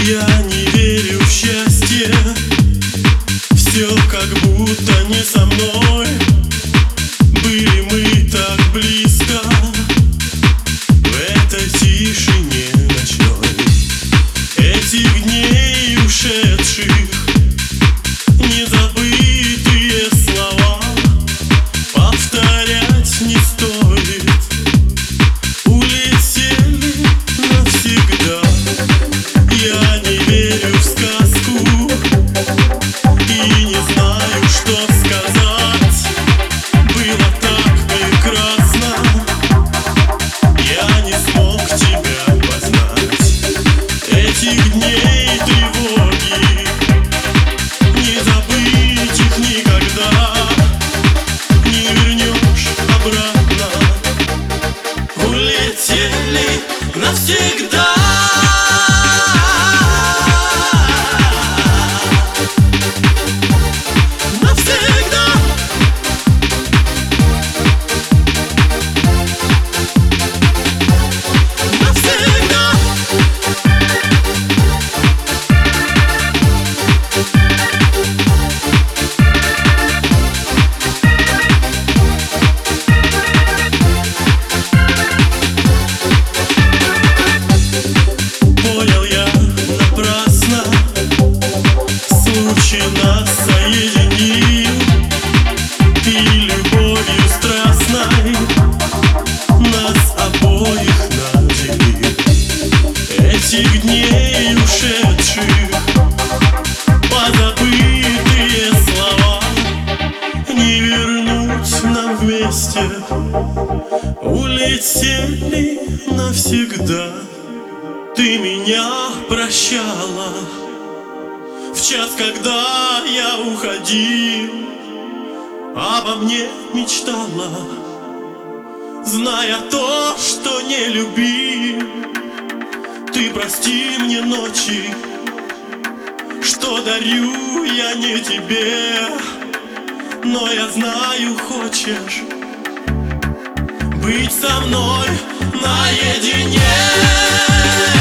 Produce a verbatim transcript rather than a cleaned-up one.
Я не верю в счастье, все как будто не со мной. Были мы так близко в этой тишине ночной. Этих дней ушедших незабытые слова повторять не стоит. Улетели навсегда. Я не верю в сказку и не знаю, что сказать. Было так прекрасно, я не смог тебя познать. Этих дней тревоги не забыть их никогда. Не вернешь обратно. Улетели навсегда. Нас соединил и любовью страстной нас обоих наделил. Этих дней ушедших позабытые слова не вернуть нам вместе. Улетели навсегда. Ты меня прощала в час, когда я уходил, обо мне мечтала, зная то, что не любил. Ты прости мне ночи, что дарю я не тебе, но я знаю, хочешь быть со мной наедине.